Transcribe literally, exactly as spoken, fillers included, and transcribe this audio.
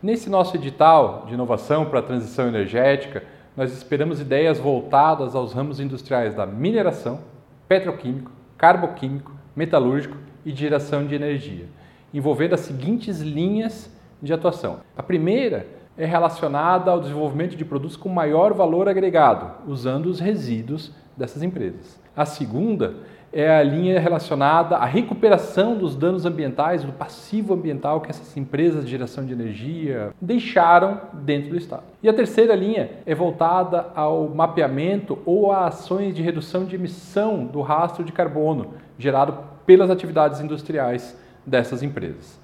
Nesse nosso edital de inovação para a transição energética, nós esperamos ideias voltadas aos ramos industriais da mineração, petroquímico, carboquímico, metalúrgico e de geração de energia, envolvendo as seguintes linhas de atuação. A primeira é relacionada ao desenvolvimento de produtos com maior valor agregado, usando os resíduos dessas empresas. A segunda é a linha relacionada à recuperação dos danos ambientais, do passivo ambiental que essas empresas de geração de energia deixaram dentro do Estado. E a terceira linha é voltada ao mapeamento ou a ações de redução de emissão do rastro de carbono gerado pelas atividades industriais dessas empresas.